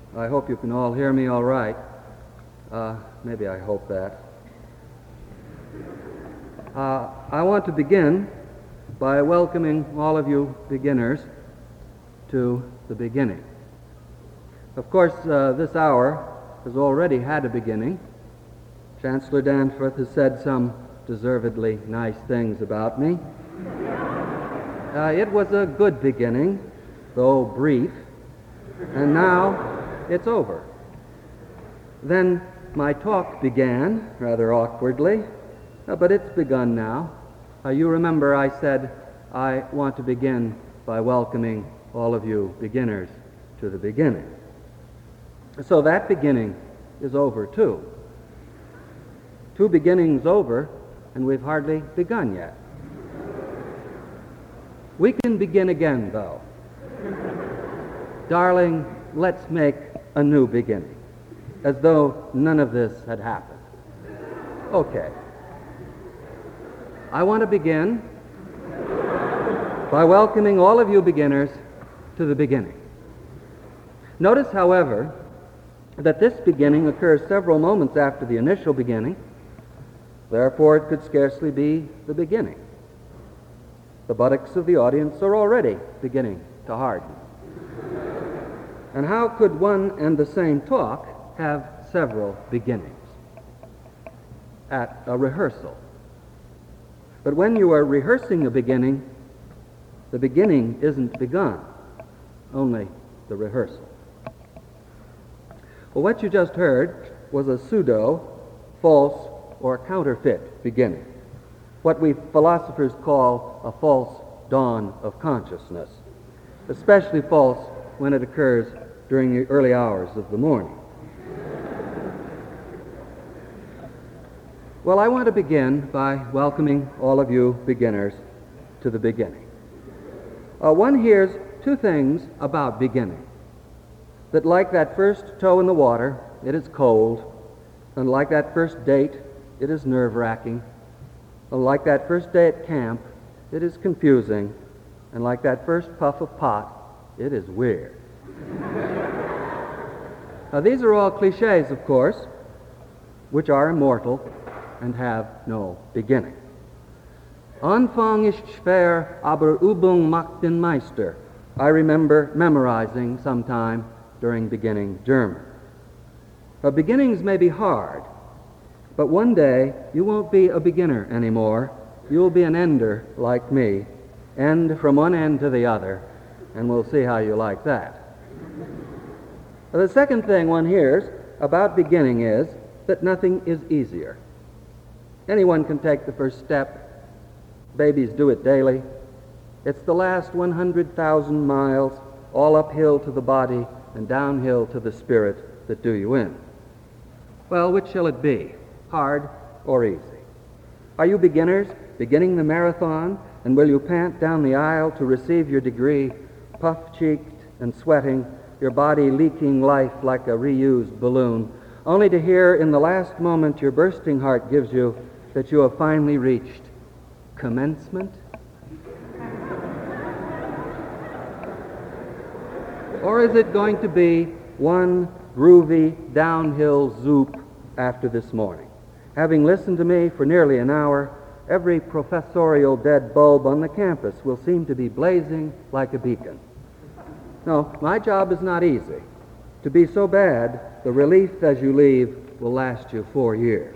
I hope you can all hear me all right. Maybe I hope that. I want to begin by welcoming all of you beginners to the beginning. Of course, this hour has already had a beginning. Chancellor Danforth has said some deservedly nice things about me. It was a good beginning, though brief, and now it's over. Then my talk began, rather awkwardly, but it's begun now. You remember I said I want to begin by welcoming all of you beginners to the beginning. So that beginning is over too. Two beginnings over, and we've hardly begun yet. We can begin again, though. Darling, let's make a new beginning, as though none of this had happened. Okay. I want to begin by welcoming all of you beginners to the beginning. Notice, however, that this beginning occurs several moments after the initial beginning. Therefore, it could scarcely be the beginning. The buttocks of the audience are already beginning to harden. And how could one and the same talk have several beginnings? At a rehearsal. But when you are rehearsing a beginning, the beginning isn't begun, only the rehearsal. Well, what you just heard was a pseudo, false, or counterfeit beginning, what we philosophers call a false dawn of consciousness, especially false when it occurs during the early hours of the morning. Well, I want to begin by welcoming all of you beginners to the beginning. One hears two things about beginning. That like that first toe in the water, it is cold, and like that first date, it is nerve-wracking, and like that first day at camp, it is confusing, and like that first puff of pot, it is weird. Now, these are all cliches, of course, which are immortal and have no beginning. Anfang ist schwer, aber Übung macht den Meister. I remember memorizing sometime during beginning German. Now, beginnings may be hard, but one day you won't be a beginner anymore. You'll be an ender like me, end from one end to the other, and we'll see how you like that. Now, the second thing one hears about beginning is that nothing is easier. Anyone can take the first step. Babies do it daily. It's the last 100,000 miles, all uphill to the body and downhill to the spirit, that do you in. Well, which shall it be, hard or easy? Are you beginners beginning the marathon, and will you pant down the aisle to receive your degree, puff-cheeked and sweating, your body leaking life like a reused balloon, only to hear in the last moment your bursting heart gives you that you have finally reached commencement? Or is it going to be one groovy downhill zoop after this morning? Having listened to me for nearly an hour, every professorial dead bulb on the campus will seem to be blazing like a beacon. No, my job is not easy. To be so bad, the relief as you leave will last you 4 years.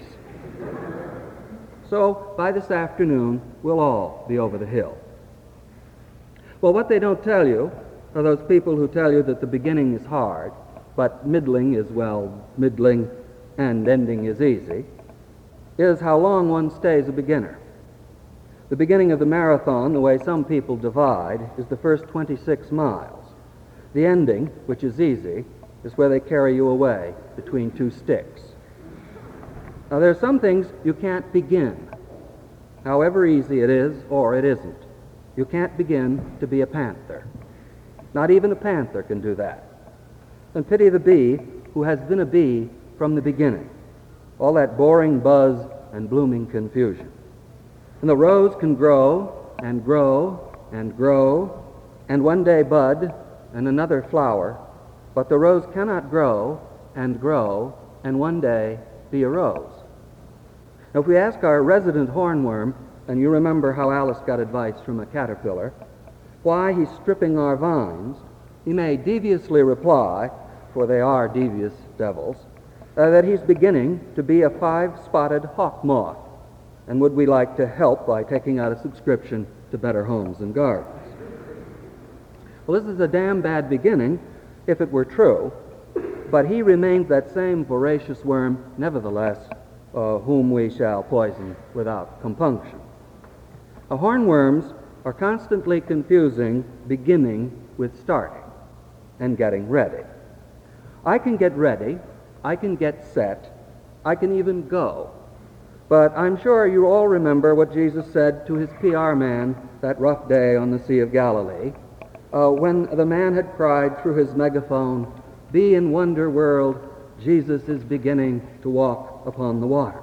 So, by this afternoon, we'll all be over the hill. Well, what they don't tell you are those people who tell you that the beginning is hard, but middling is, well, middling, and ending is easy, is how long one stays a beginner. The beginning of the marathon, the way some people divide, is the first 26 miles. The ending, which is easy, is where they carry you away between two sticks. Now, there are some things you can't begin, however easy it is or it isn't. You can't begin to be a panther. Not even a panther can do that. And pity the bee who has been a bee from the beginning. All that boring buzz and blooming confusion. And the rose can grow and grow and grow, and one day bud and another flower, but the rose cannot grow and one day be a rose. Now, if we ask our resident hornworm, and you remember how Alice got advice from a caterpillar, why he's stripping our vines, he may deviously reply, for they are devious devils, that he's beginning to be a five-spotted hawk moth, and would we like to help by taking out a subscription to Better Homes and Gardens. Well, this is a damn bad beginning, if it were true, but he remains that same voracious worm, nevertheless, whom we shall poison without compunction. Hornworms are constantly confusing beginning with starting and getting ready. I can get ready, I can get set, I can even go. But I'm sure you all remember what Jesus said to his PR man that rough day on the Sea of Galilee, when the man had cried through his megaphone, "Be in wonder world, Jesus is beginning to walk upon the water."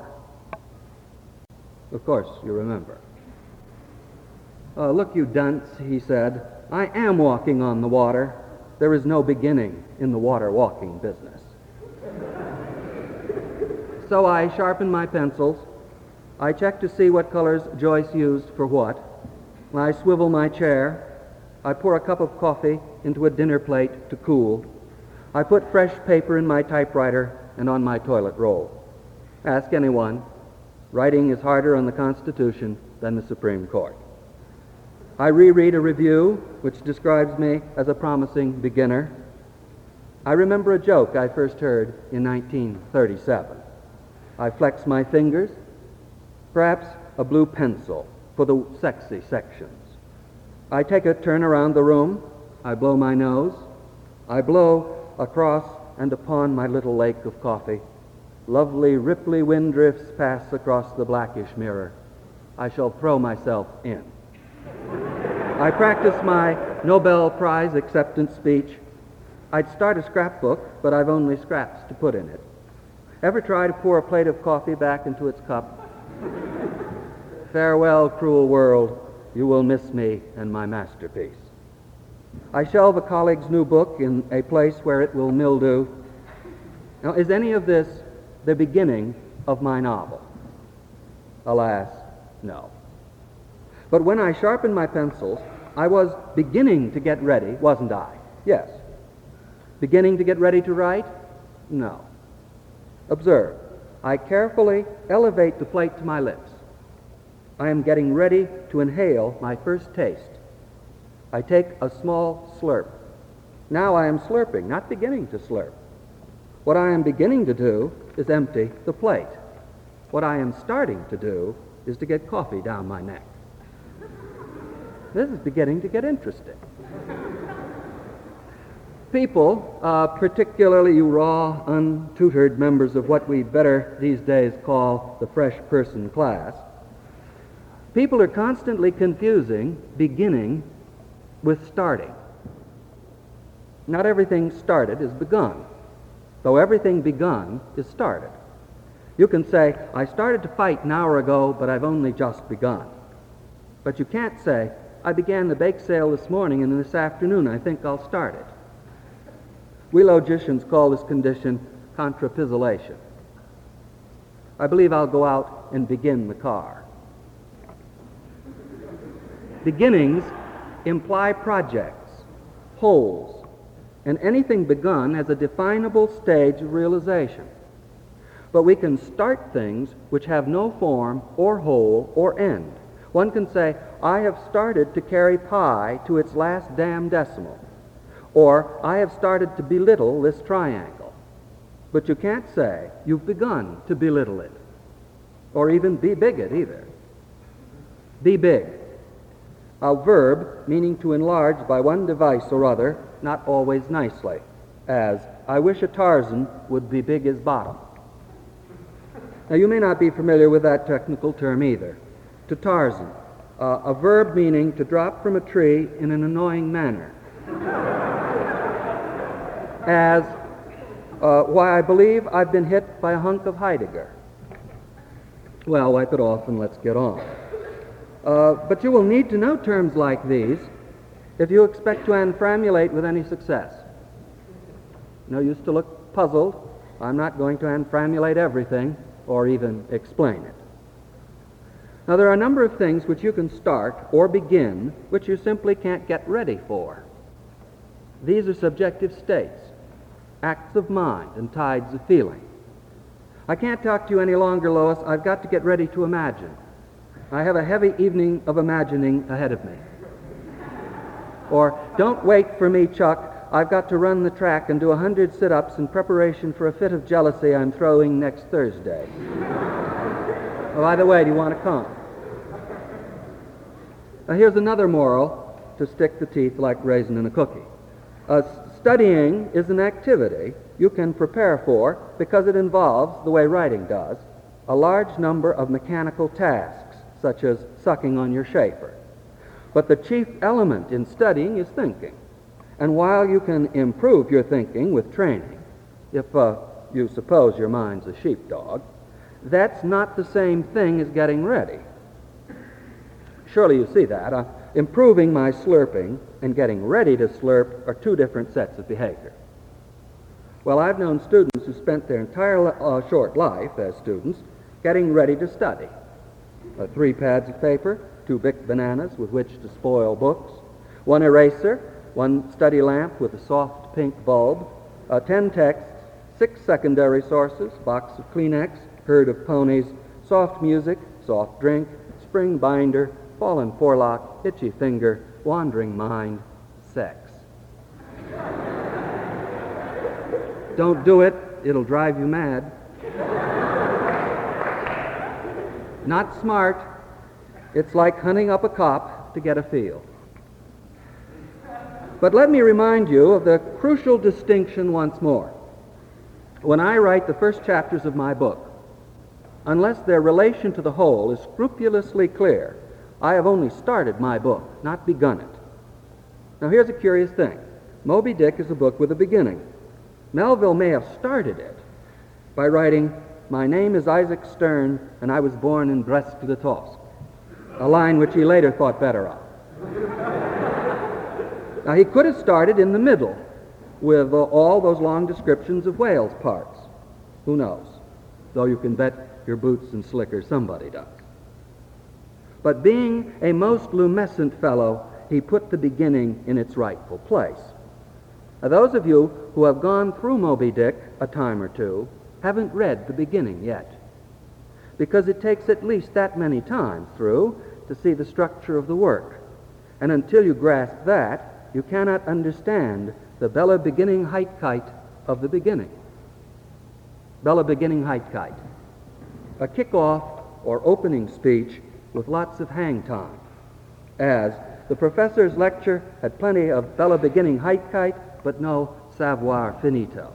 Of course, you remember. "Look, you dunce," he said, "I am walking on the water. There is no beginning in the water walking business." So I sharpen my pencils. I check to see what colors Joyce used for what. I swivel my chair. I pour a cup of coffee into a dinner plate to cool. I put fresh paper in my typewriter and on my toilet roll. Ask anyone. Writing is harder on the Constitution than the Supreme Court. I reread a review which describes me as a promising beginner. I remember a joke I first heard in 1937. I flex my fingers, perhaps a blue pencil for the sexy sections. I take a turn around the room. I blow my nose. I blow across and upon my little lake of coffee. Lovely ripply wind drifts pass across the blackish mirror. I shall throw myself in. I practice my Nobel Prize acceptance speech. I'd start a scrapbook, but I've only scraps to put in it. Ever try to pour a plate of coffee back into its cup? Farewell, cruel world. You will miss me and my masterpiece. I shelve a colleague's new book in a place where it will mildew. Now, is any of this the beginning of my novel? Alas, no. But when I sharpened my pencils, I was beginning to get ready, wasn't I? Yes. Beginning to get ready to write? No. Observe, I carefully elevate the plate to my lips. I am getting ready to inhale my first taste. I take a small slurp. Now I am slurping, not beginning to slurp. What I am beginning to do is empty the plate. What I am starting to do is to get coffee down my neck. This is beginning to get interesting. People, particularly you raw, untutored members of what we better these days call the fresh person class, people are constantly confusing beginning with starting. Not everything started is begun, though everything begun is started. You can say, I started to fight an hour ago, but I've only just begun. But you can't say, I began the bake sale this morning, and this afternoon I think I'll start it. We logicians call this condition contrapissillation. I believe I'll go out and begin the car. Beginnings imply projects, wholes, and anything begun has a definable stage of realization. But we can start things which have no form or whole or end. One can say, I have started to carry pi to its last damn decimal, or I have started to belittle this triangle. But you can't say you've begun to belittle it, or even be big it either. Be big. A verb meaning to enlarge by one device or other, not always nicely, as, I wish a Tarzan would be big as bottom. Now, you may not be familiar with that technical term either. To Tarzan, a verb meaning to drop from a tree in an annoying manner. As, why I believe I've been hit by a hunk of Heidegger. Well, wipe it off and let's get on. But you will need to know terms like these if you expect to anframulate with any success. No use to look puzzled. I'm not going to enframulate everything or even explain it. Now, there are a number of things which you can start or begin which you simply can't get ready for. These are subjective states, acts of mind and tides of feeling. I can't talk to you any longer, Lois. I've got to get ready to imagine. I have a heavy evening of imagining ahead of me. Or, don't wait for me, Chuck. I've got to run the track and do 100 sit-ups in preparation for a fit of jealousy I'm throwing next Thursday. Oh, by the way, do you want to come? Now, here's another moral to stick the teeth like raisin in a cookie. Studying is an activity you can prepare for because it involves, the way writing does, a large number of mechanical tasks, such as sucking on your shaper. But the chief element in studying is thinking. And while you can improve your thinking with training, if you suppose your mind's a sheepdog, that's not the same thing as getting ready. Surely you see that. Improving my slurping and getting ready to slurp are two different sets of behavior. Well, I've known students who spent their entire short life as students getting ready to study. 3 pads of paper, 2 Bic bananas with which to spoil books, 1 eraser, 1 study lamp with a soft pink bulb, 10 texts, 6 secondary sources, box of Kleenex, herd of ponies, soft music, soft drink, spring binder, fallen forelock, itchy finger, wandering mind, sex. Don't do it. It'll drive you mad. Not smart. It's like hunting up a cop to get a feel. But let me remind you of the crucial distinction once more. When I write the first chapters of my book, unless their relation to the whole is scrupulously clear, I have only started my book, not begun it. Now here's a curious thing. Moby Dick is a book with a beginning. Melville may have started it by writing, "My name is Isaac Stern, and I was born in Brest-Litovsk," a line which he later thought better of. Now he could have started in the middle with all those long descriptions of whales' parts. Who knows? Though you can bet your boots and slickers somebody does. But being a most lumescent fellow, he put the beginning in its rightful place. Now, those of you who have gone through Moby Dick a time or two haven't read the beginning yet, because it takes at least that many times through to see the structure of the work. And until you grasp that, you cannot understand the Bella beginning Heitkite of the beginning. Bella beginning Heitkite. A kickoff or opening speech with lots of hang time, as the professor's lecture had plenty of Bella beginning Heitkite, but no savoir finito.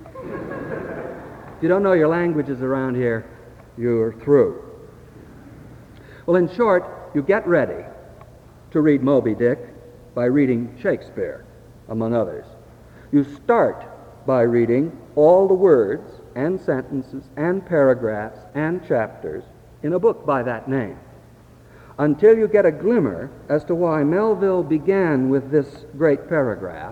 If you don't know your languages around here, you're through. Well, in short, you get ready to read Moby Dick by reading Shakespeare, among others. You start by reading all the words and sentences and paragraphs and chapters in a book by that name, until you get a glimmer as to why Melville began with this great paragraph,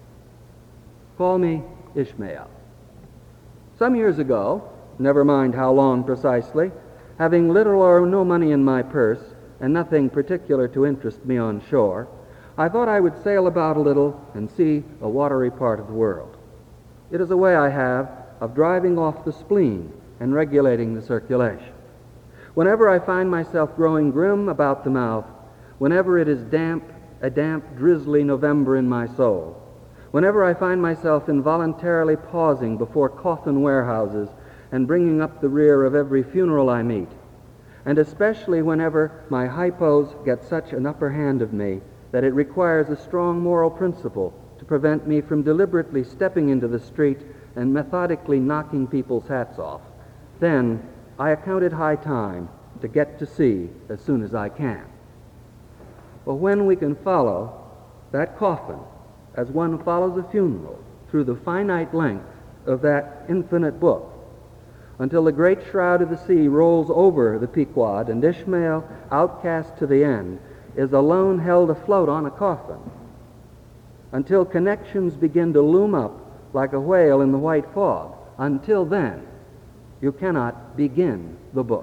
"Call me Ishmael." Some years ago, never mind how long precisely, having little or no money in my purse and nothing particular to interest me on shore, I thought I would sail about a little and see a watery part of the world. It is a way I have of driving off the spleen and regulating the circulation. Whenever I find myself growing grim about the mouth, whenever it is a damp, drizzly November in my soul, whenever I find myself involuntarily pausing before coffin warehouses and bringing up the rear of every funeral I meet, and especially whenever my hypos get such an upper hand of me that it requires a strong moral principle to prevent me from deliberately stepping into the street and methodically knocking people's hats off, then I account it high time to get to sea as soon as I can. But when we can follow that coffin as one follows a funeral through the finite length of that infinite book, until the great shroud of the sea rolls over the Pequod and Ishmael, outcast to the end, is alone held afloat on a coffin, until connections begin to loom up like a whale in the white fog. Until then, you cannot begin the book.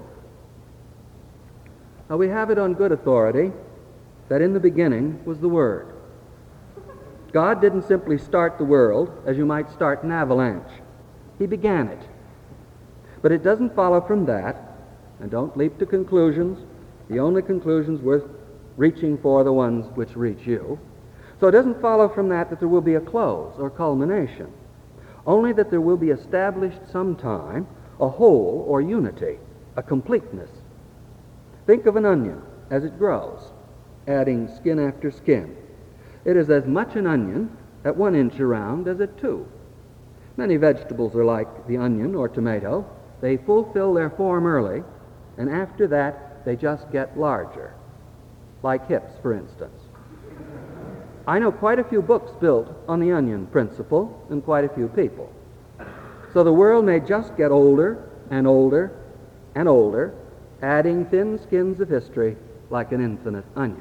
Now, we have it on good authority that in the beginning was the Word. God didn't simply start the world as you might start an avalanche. He began it. But it doesn't follow from that, and don't leap to conclusions. The only conclusions worth reaching for are the ones which reach you. So it doesn't follow from that there will be a close or culmination, only that there will be established sometime a whole or unity, a completeness. Think of an onion as it grows, adding skin after skin. It is as much an onion at 1 inch around as at 2. Many vegetables are like the onion or tomato. They fulfill their form early, and after that they just get larger, like hips, for instance. I know quite a few books built on the onion principle and quite a few people. So the world may just get older and older and older, adding thin skins of history like an infinite onion.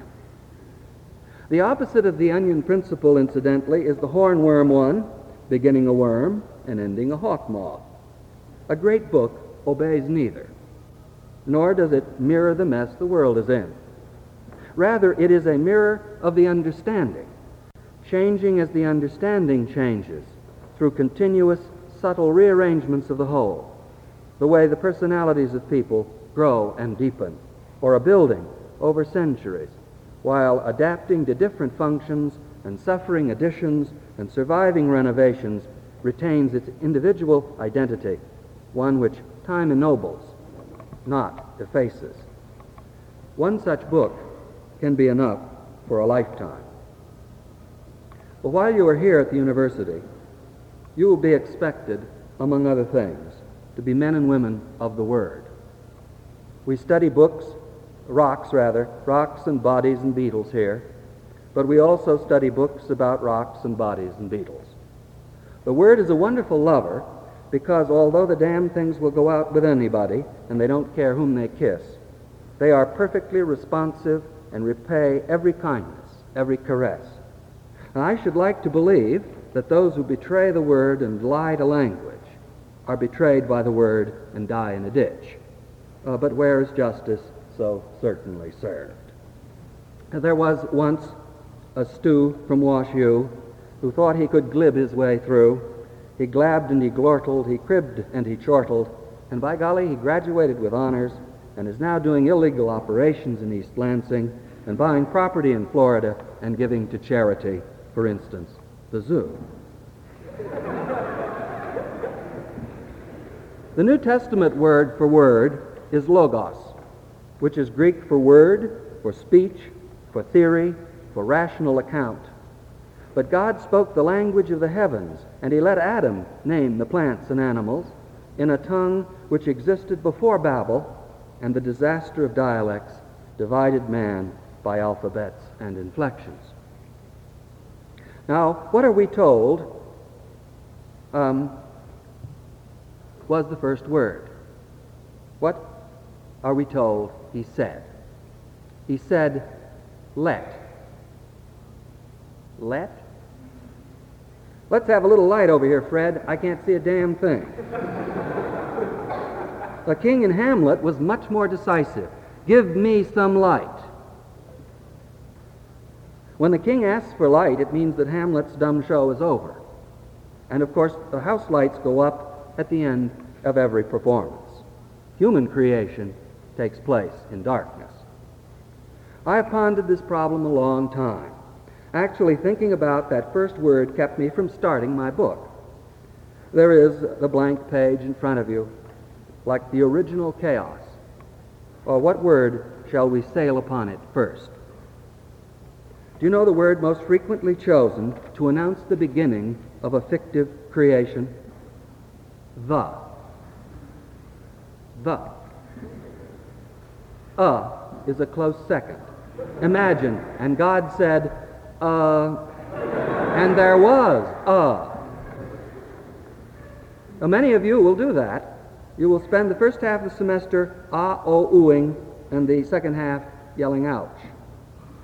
The opposite of the onion principle, incidentally, is the hornworm one, beginning a worm and ending a hawk moth. A great book obeys neither, nor does it mirror the mess the world is in. Rather, it is a mirror of the understanding, changing as the understanding changes through continuous, subtle rearrangements of the whole, the way the personalities of people grow and deepen, or a building over centuries, while adapting to different functions and suffering additions and surviving renovations, retains its individual identity, one which time ennobles, not defaces. One such book can be enough for a lifetime. But while you are here at the university, you will be expected, among other things, to be men and women of the Word. We study rocks and bodies and beetles here, but we also study books about rocks and bodies and beetles. The Word is a wonderful lover because although the damn things will go out with anybody and they don't care whom they kiss, they are perfectly responsive and repay every kindness, every caress. And I should like to believe that those who betray the Word and lie to language are betrayed by the Word and die in a ditch. But where is justice so certainly served? There was once a stew from Wash U who thought he could glib his way through. He glabbed and he glortled, he cribbed and he chortled, and by golly, he graduated with honors and is now doing illegal operations in East Lansing and buying property in Florida and giving to charity, for instance, the zoo. The New Testament word for word is logos, which is Greek for word, for speech, for theory, for rational account. But God spoke the language of the heavens, and he let Adam name the plants and animals in a tongue which existed before Babel, and the disaster of dialects divided man by alphabets and inflections. Now, what are we told was the first word? What are we told he said? He said, let. Let? Let's have a little light over here, Fred. I can't see a damn thing. The king in Hamlet was much more decisive. Give me some light. When the king asks for light, it means that Hamlet's dumb show is over. And of course, the house lights go up at the end of every performance. Human creation takes place in darkness. I have pondered this problem a long time. Actually, thinking about that first word kept me from starting my book. There is the blank page in front of you, like the original chaos. Or what word shall we sail upon it first? Do you know the word most frequently chosen to announce the beginning of a fictive creation? The. The. Is a close second. Imagine, and God said, and there was Now, many of you will do that. You will spend the first half of the semester oohing, and the second half yelling ouch.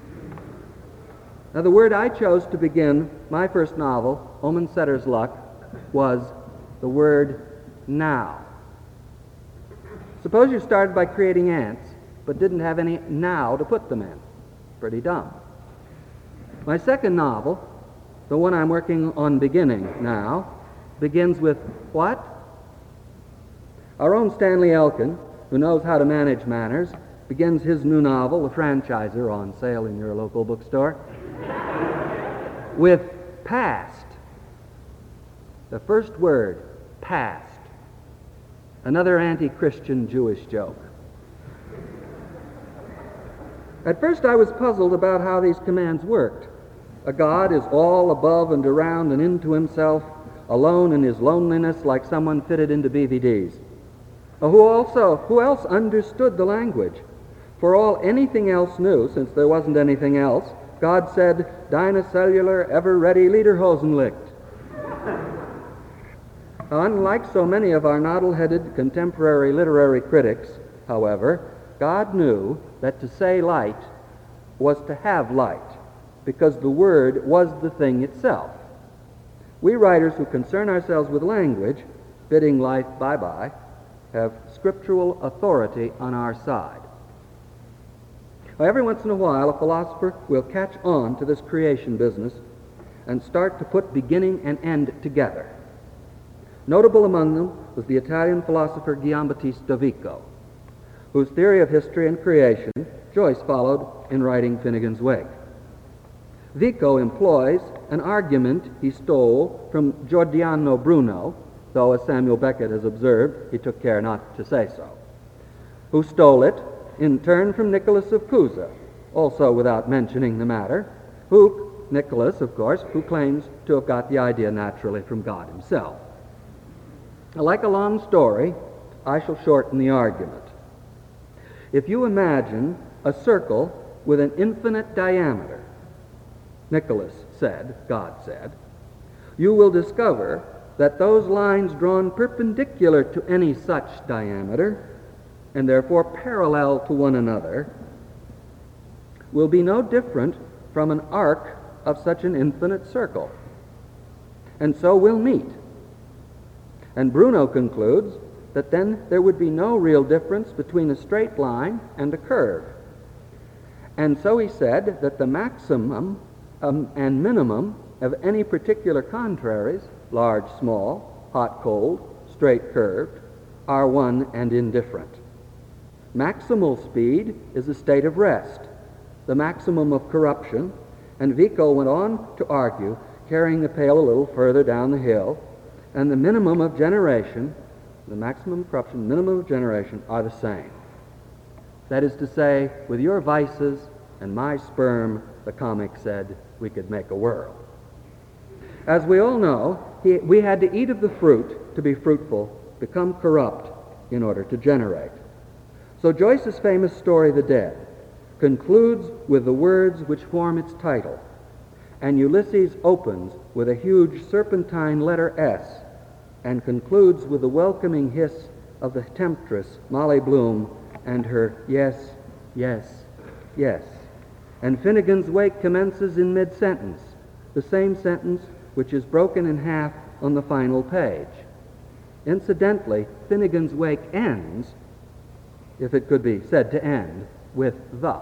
Now, the word I chose to begin my first novel, Omen Setter's Luck, was the word now. Suppose you started by creating ants, but didn't have any now to put them in. Pretty dumb. My second novel, the one I'm working on beginning now, begins with what? Our own Stanley Elkin, who knows how to manage manners, begins his new novel, The Franchiser, on sale in your local bookstore, with past. The first word, past. Another anti-Christian Jewish joke. At first I was puzzled about how these commands worked. A God is all above and around and into himself, alone in his loneliness like someone fitted into BVDs. Who else understood the language? For all anything else knew, since there wasn't anything else, God said, "Deine cellular, ever-ready Lederhosenlicht." Unlike so many of our noddle-headed contemporary literary critics, however, God knew that to say light was to have light, because the word was the thing itself. We writers who concern ourselves with language, bidding life bye-bye, have scriptural authority on our side. Now, every once in a while, a philosopher will catch on to this creation business and start to put beginning and end together. Notable among them was the Italian philosopher Giambattista Vico, whose theory of history and creation Joyce followed in writing Finnegan's Wake. Vico employs an argument he stole from Giordano Bruno, though, as Samuel Beckett has observed, he took care not to say so, who stole it in turn from Nicholas of Cusa, also without mentioning the matter, Nicholas, of course, who claims to have got the idea naturally from God himself. Like a long story, I shall shorten the argument. If you imagine a circle with an infinite diameter, Nicholas said, God said, you will discover that those lines drawn perpendicular to any such diameter, and therefore parallel to one another, will be no different from an arc of such an infinite circle, and so will meet. And Bruno concludes that then there would be no real difference between a straight line and a curve. And so he said that the maximum and minimum of any particular contraries, large, small, hot, cold, straight, curved, are one and indifferent. Maximal speed is a state of rest, the maximum of corruption, and Vico went on to argue, carrying the pail a little further down the hill, and the minimum of generation, the maximum of corruption, minimum of generation are the same. That is to say, with your vices and my sperm, the comic said, we could make a world. As we all know, we had to eat of the fruit to be fruitful, become corrupt in order to generate. So Joyce's famous story, The Dead, concludes with the words which form its title, and Ulysses opens with a huge serpentine letter S and concludes with the welcoming hiss of the temptress, Molly Bloom, and her yes, yes, yes. And Finnegan's Wake commences in mid-sentence, the same sentence which is broken in half on the final page. Incidentally, Finnegan's Wake ends, if it could be said to end, with the.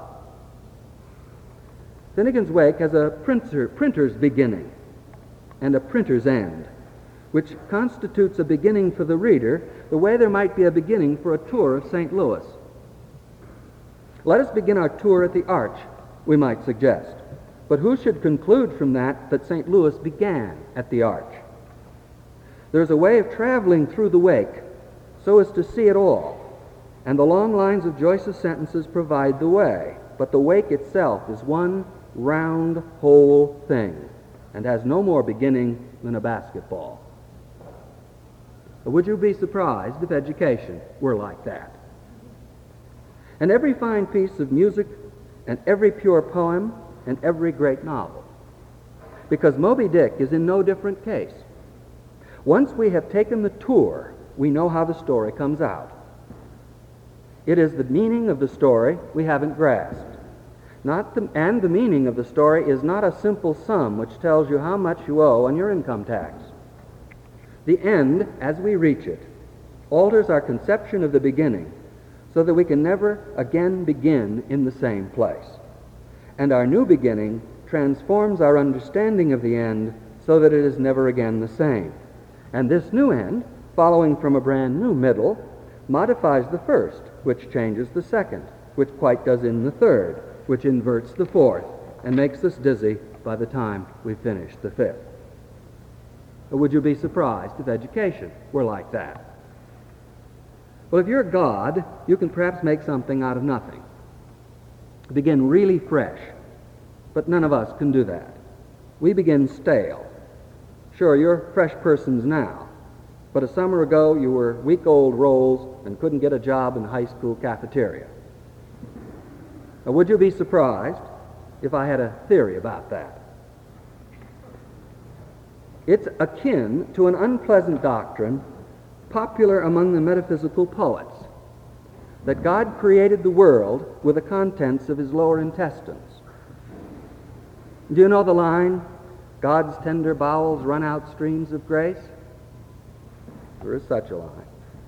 Finnegan's Wake has a printer's beginning and a printer's end, which constitutes a beginning for the reader the way there might be a beginning for a tour of St. Louis. Let us begin our tour at the Arch, we might suggest. But who should conclude from that St. Louis began at the Arch? There's a way of traveling through the Wake so as to see it all, and the long lines of Joyce's sentences provide the way. But the Wake itself is one round, whole thing, and has no more beginning than a basketball. Would you be surprised if education were like that? And every fine piece of music, and every pure poem, and every great novel. Because Moby Dick is in no different case. Once we have taken the tour, we know how the story comes out. It is the meaning of the story we haven't grasped. And the meaning of the story is not a simple sum which tells you how much you owe on your income tax. The end, as we reach it, alters our conception of the beginning so that we can never again begin in the same place. And our new beginning transforms our understanding of the end so that it is never again the same. And this new end, following from a brand new middle, modifies the first, which changes the second, which quite does in the third, which inverts the fourth, and makes us dizzy by the time we finish the fifth. Would you be surprised if education were like that? Well, if you're God, you can perhaps make something out of nothing. Begin really fresh. But none of us can do that. We begin stale. Sure, you're fresh persons now, but a summer ago you were week-old rolls and couldn't get a job in the high school cafeteria. Now, would you be surprised if I had a theory about that? It's akin to an unpleasant doctrine popular among the metaphysical poets, that God created the world with the contents of his lower intestines. Do you know the line, God's tender bowels run out streams of grace? There is such a line.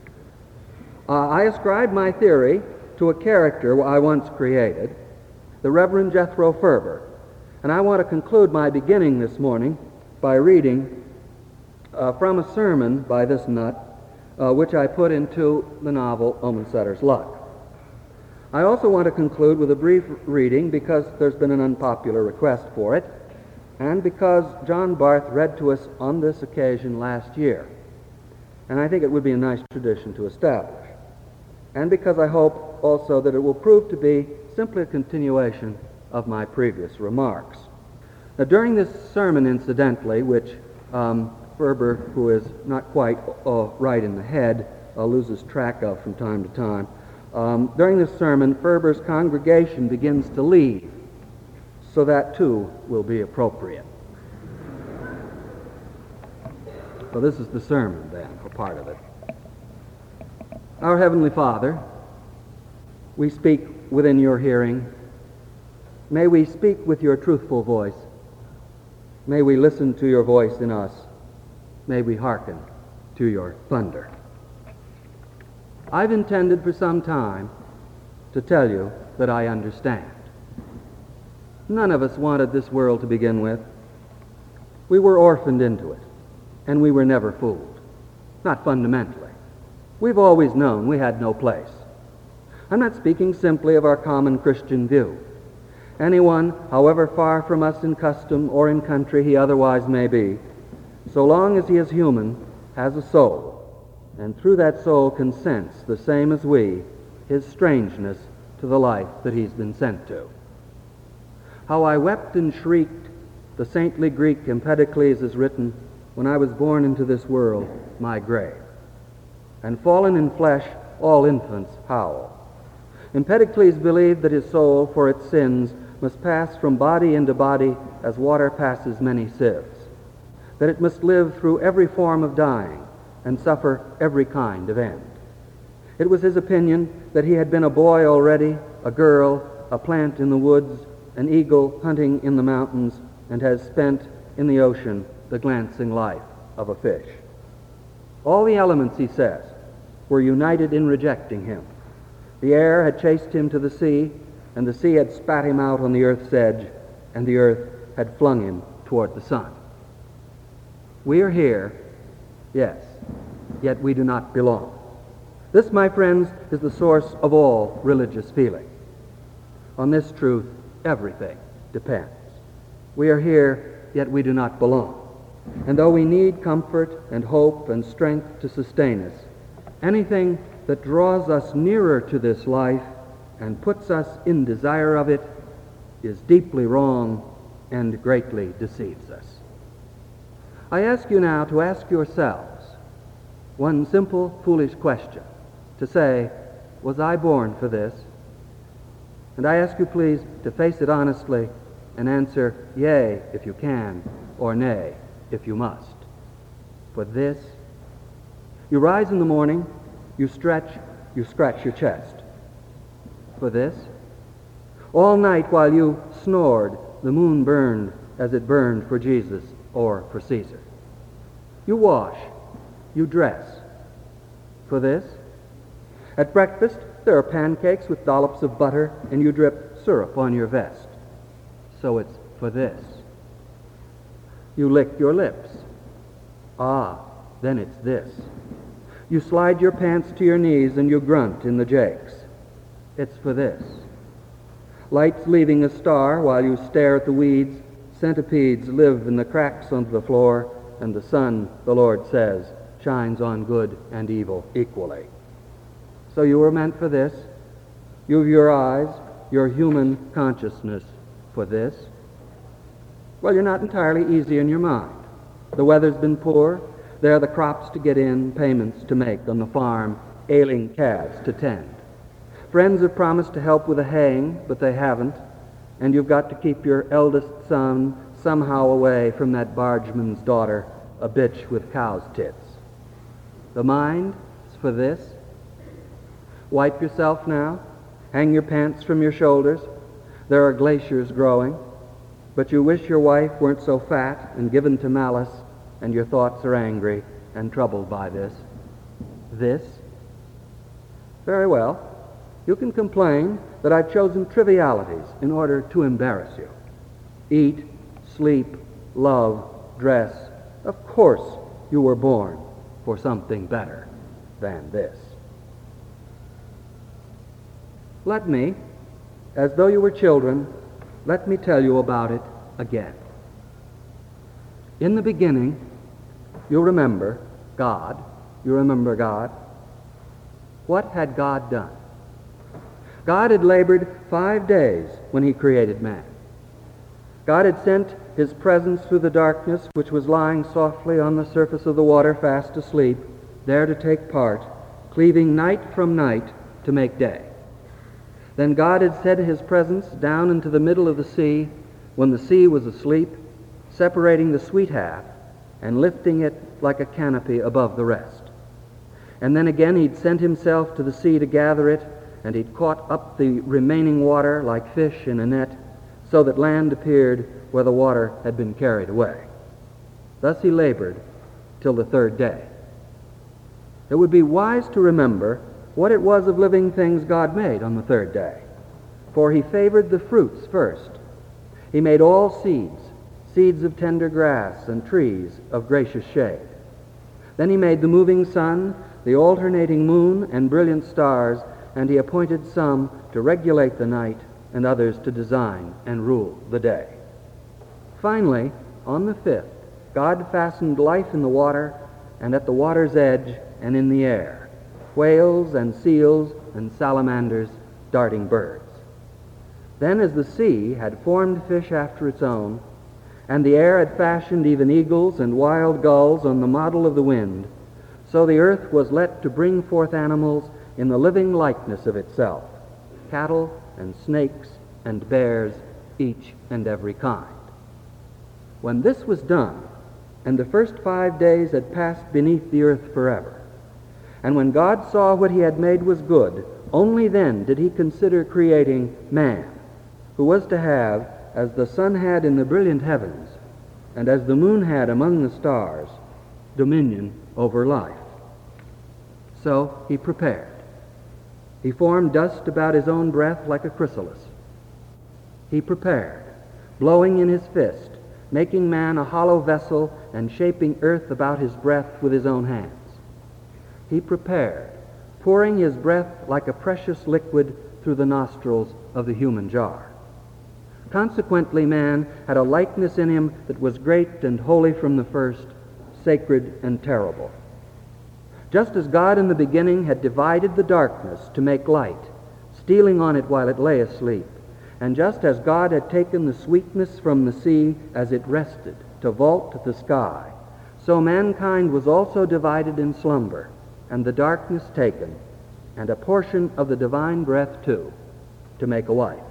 I ascribe my theory to a character I once created, the Reverend Jethro Ferber. And I want to conclude my beginning this morning by reading from a sermon by this nut, which I put into the novel Omensetter's Luck. I also want to conclude with a brief reading because there's been an unpopular request for it, and because John Barth read to us on this occasion last year. And I think it would be a nice tradition to establish. And because I hope also that it will prove to be simply a continuation of my previous remarks. Now, during this sermon, incidentally, which Ferber, who is not quite right in the head, loses track of from time to time, during this sermon, Ferber's congregation begins to leave, so that too will be appropriate. So this is the sermon then, or part of it. Our Heavenly Father, we speak within your hearing. May we speak with your truthful voice. May we listen to your voice in us. May we hearken to your thunder. I've intended for some time to tell you that I understand. None of us wanted this world to begin with. We were orphaned into it, and we were never fooled. Not fundamentally. We've always known we had no place. I'm not speaking simply of our common Christian view. Anyone, however far from us in custom or in country he otherwise may be, so long as he is human, has a soul, and through that soul can sense, the same as we, his strangeness to the life that he's been sent to. How I wept and shrieked, the saintly Greek Empedocles has written, when I was born into this world, my grave. And fallen in flesh, all infants howl. Empedocles believed that his soul, for its sins, must pass from body into body as water passes many sieves, that it must live through every form of dying and suffer every kind of end. It was his opinion that he had been a boy already, a girl, a plant in the woods, an eagle hunting in the mountains, and has spent in the ocean the glancing life of a fish. All the elements, he says, were united in rejecting him. The air had chased him to the sea, and the sea had spat him out on the earth's edge, and the earth had flung him toward the sun. We are here, yes, yet we do not belong. This, my friends, is the source of all religious feeling. On this truth, everything depends. We are here, yet we do not belong. And though we need comfort and hope and strength to sustain us, anything that draws us nearer to this life and puts us in desire of it is deeply wrong and greatly deceives us. I ask you now to ask yourselves one simple, foolish question, to say, was I born for this? And I ask you, please, to face it honestly and answer, yea, if you can, or nay, if you must. For this, you rise in the morning, you stretch, you scratch your chest. For this, all night while you snored, the moon burned as it burned for Jesus or for Caesar. You wash, You dress. For this? At breakfast, there are pancakes with dollops of butter, and you drip syrup on your vest. So it's for this. You lick your lips. Ah, then it's this. You slide your pants to your knees and you grunt in the jakes. It's for this. Lights leaving a star while you stare at the weeds. Centipedes live in the cracks under the floor, and the sun, the Lord says, shines on good and evil equally. So you were meant for this. You've your eyes, your human consciousness for this. Well, you're not entirely easy in your mind. The weather's been poor. There are the crops to get in, payments to make on the farm, ailing calves to tend. Friends have promised to help with the haying, but they haven't, and you've got to keep your eldest son somehow away from that bargeman's daughter, a bitch with cow's tits. The mind is for this. Wipe yourself now. Hang your pants from your shoulders. There are glaciers growing, but you wish your wife weren't so fat and given to malice, and your thoughts are angry and troubled by this. This? Very well. You can complain that I've chosen trivialities in order to embarrass you. Eat, sleep, love, dress. Of course you were born for something better than this. Let me, as though you were children, let me tell you about it again. In the beginning, you remember God. You remember God. What had God done? God had labored 5 days when he created man. God had sent his presence through the darkness, which was lying softly on the surface of the water fast asleep, there to take part, cleaving night from night to make day. Then God had sent his presence down into the middle of the sea when the sea was asleep, separating the sweet half and lifting it like a canopy above the rest. And then again he'd sent himself to the sea to gather it, and he'd caught up the remaining water like fish in a net, so that land appeared where the water had been carried away. Thus he labored till the third day. It would be wise to remember what it was of living things God made on the third day, for he favored the fruits first. He made all seeds, seeds of tender grass and trees of gracious shade. Then he made the moving sun, the alternating moon, and brilliant stars, and he appointed some to regulate the night and others to design and rule the day. Finally, on the fifth, God fastened life in the water and at the water's edge and in the air, whales and seals and salamanders, darting birds. Then as the sea had formed fish after its own, and the air had fashioned even eagles and wild gulls on the model of the wind, so the earth was let to bring forth animals in the living likeness of itself, cattle and snakes and bears, each and every kind. When this was done, and the first 5 days had passed beneath the earth forever, and when God saw what he had made was good, only then did he consider creating man, who was to have, as the sun had in the brilliant heavens, and as the moon had among the stars, dominion over life. So he prepared. He formed dust about his own breath like a chrysalis. He prepared, blowing in his fist, making man a hollow vessel and shaping earth about his breath with his own hands. He prepared, pouring his breath like a precious liquid through the nostrils of the human jar. Consequently, man had a likeness in him that was great and holy from the first, sacred and terrible. Just as God in the beginning had divided the darkness to make light, stealing on it while it lay asleep, and just as God had taken the sweetness from the sea as it rested to vault to the sky, so mankind was also divided in slumber, and the darkness taken, and a portion of the divine breath too, to make a wife.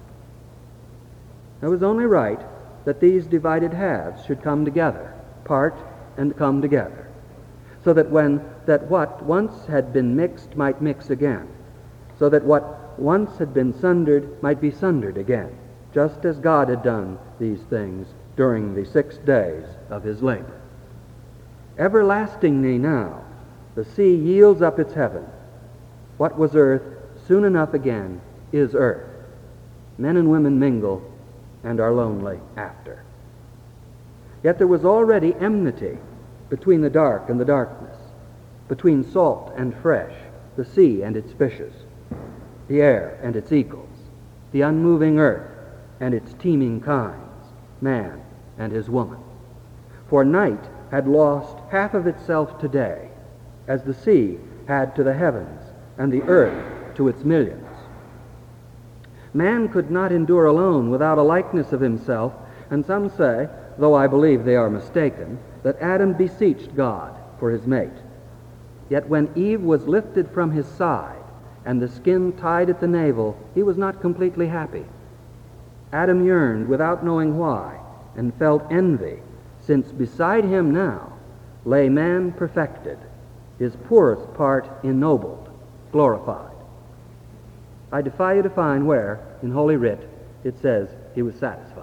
It was only right that these divided halves should come together, part and come together, so that what once had been mixed might mix again, so that what once had been sundered might be sundered again, just as God had done these things during the 6 days of his labor. Everlastingly now, the sea yields up its heaven. What was earth, soon enough again, is earth. Men and women mingle and are lonely after. Yet there was already enmity between the dark and the darkness, between salt and fresh, the sea and its fishes, the air and its eagles, the unmoving earth and its teeming kinds, man and his woman. For night had lost half of itself to day, as the sea had to the heavens, and the earth to its millions. Man could not endure alone without a likeness of himself, and some say, though I believe they are mistaken, that Adam beseeched God for his mate. Yet when Eve was lifted from his side and the skin tied at the navel, he was not completely happy. Adam yearned without knowing why, and felt envy, since beside him now lay man perfected, his poorest part ennobled, glorified. I defy you to find where, in Holy Writ, it says he was satisfied.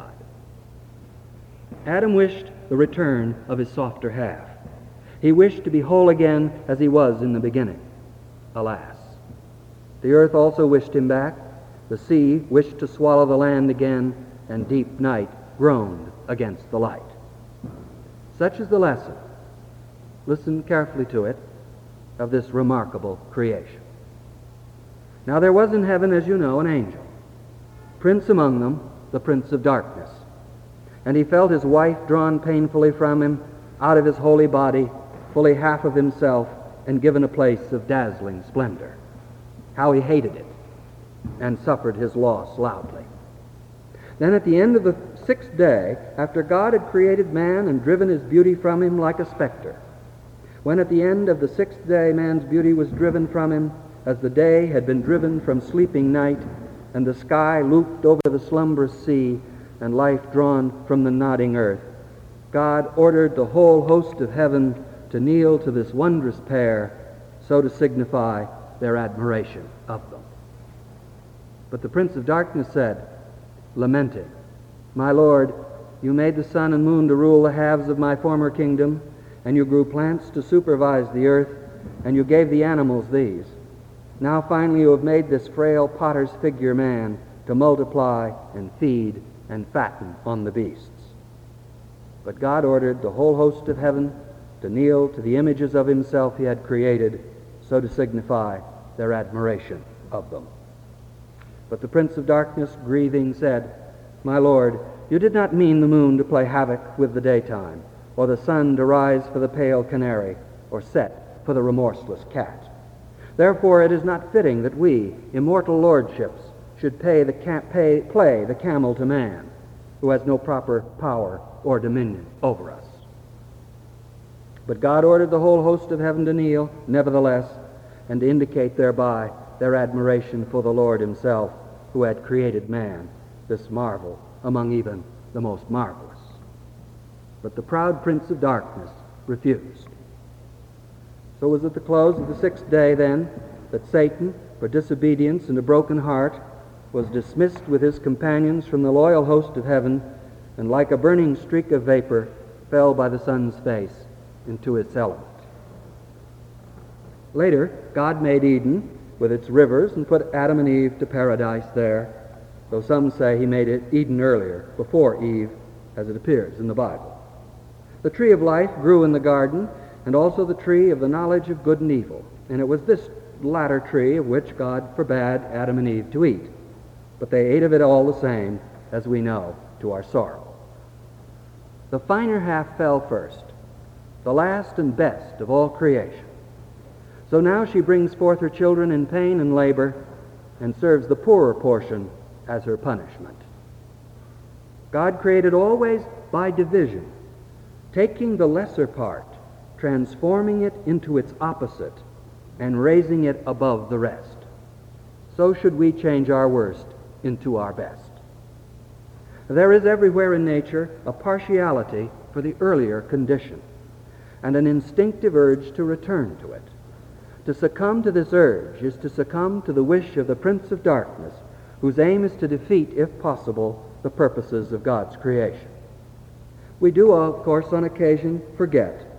Adam wished the return of his softer half. He wished to be whole again as he was in the beginning. Alas! The earth also wished him back, the sea wished to swallow the land again, and deep night groaned against the light. Such is the lesson, listen carefully to it, of this remarkable creation. Now there was in heaven, as you know, an angel, prince among them, the prince of darkness. And he felt his wife drawn painfully from him, out of his holy body, fully half of himself, and given a place of dazzling splendor. How he hated it, and suffered his loss loudly. Then at the end of the sixth day, after God had created man and driven his beauty from him like a specter, when at the end of the sixth day man's beauty was driven from him, as the day had been driven from sleeping night, and the sky looped over the slumberous sea, and life drawn from the nodding earth, God ordered the whole host of heaven to kneel to this wondrous pair, so to signify their admiration of them. But the prince of darkness said, lamenting, My Lord, you made the sun and moon to rule the halves of my former kingdom, and you grew plants to supervise the earth, and you gave the animals these. Now finally you have made this frail potter's figure man to multiply and feed and fatten on the beasts. But God ordered the whole host of heaven to kneel to the images of himself he had created, so to signify their admiration of them. But the prince of darkness, grieving, said, My Lord, you did not mean the moon to play havoc with the daytime, or the sun to rise for the pale canary, or set for the remorseless cat. Therefore it is not fitting that we, immortal lordships, should play the camel to man, who has no proper power or dominion over us. But God ordered the whole host of heaven to kneel, nevertheless, and to indicate thereby their admiration for the Lord himself, who had created man, this marvel among even the most marvelous. But the proud prince of darkness refused. So it was at the close of the sixth day, then, that Satan, for disobedience and a broken heart, was dismissed with his companions from the loyal host of heaven, and like a burning streak of vapor, fell by the sun's face into its element. Later, God made Eden with its rivers and put Adam and Eve to paradise there, though some say he made it Eden earlier, before Eve, as it appears in the Bible. The tree of life grew in the garden, and also the tree of the knowledge of good and evil, and it was this latter tree of which God forbade Adam and Eve to eat. But they ate of it all the same, as we know, to our sorrow. The finer half fell first, the last and best of all creation. So now she brings forth her children in pain and labor, and serves the poorer portion as her punishment. God created always by division, taking the lesser part, transforming it into its opposite, and raising it above the rest. So should we change our worst into our best. There is everywhere in nature a partiality for the earlier condition, and an instinctive urge to return to it. To succumb to this urge is to succumb to the wish of the Prince of Darkness, whose aim is to defeat, if possible, the purposes of God's creation. We do, of course, on occasion forget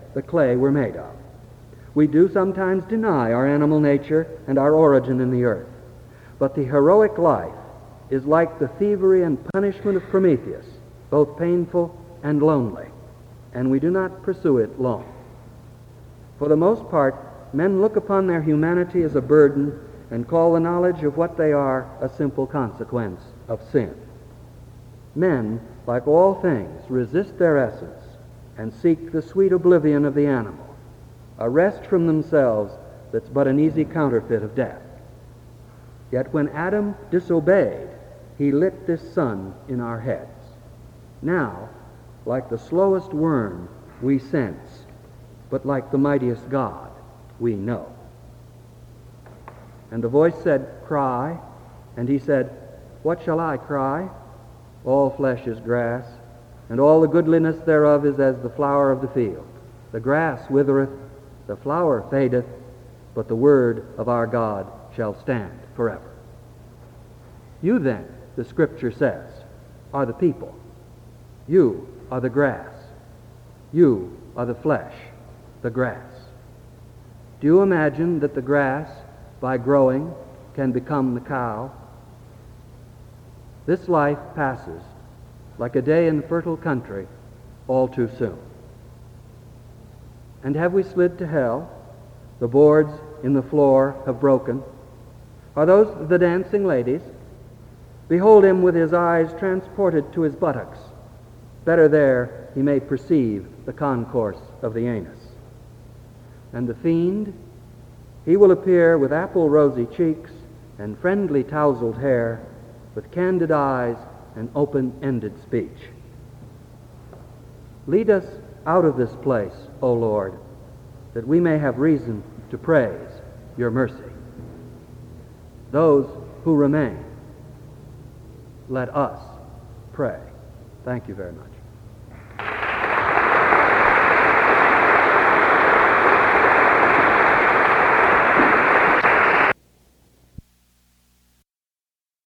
the clay we're made of. We do sometimes deny our animal nature and our origin in the earth. But the heroic life is like the thievery and punishment of Prometheus, both painful and lonely, and we do not pursue it long. For the most part, men look upon their humanity as a burden and call the knowledge of what they are a simple consequence of sin. Men, like all things, resist their essence and seek the sweet oblivion of the animal, a rest from themselves that's but an easy counterfeit of death. Yet when Adam disobeyed, he lit this sun in our heads. Now, like the slowest worm, we sense, but like the mightiest God, we know. And the voice said, "Cry." And he said, "What shall I cry? All flesh is grass, and all the goodliness thereof is as the flower of the field. The grass withereth, the flower fadeth, but the word of our God shall stand forever." You then, the Scripture says, are the people. You are the grass. You are the flesh, the grass. Do you imagine that the grass, by growing, can become the cow? This life passes, like a day in fertile country, all too soon. And have we slid to hell? The boards in the floor have broken. Are those the dancing ladies? Behold him with his eyes transported to his buttocks. Better there he may perceive the concourse of the anus. And the fiend, he will appear with apple-rosy cheeks and friendly tousled hair, with candid eyes and open-ended speech. Lead us out of this place, O Lord, that we may have reason to praise your mercy. Those who remain, let us pray. Thank you very much.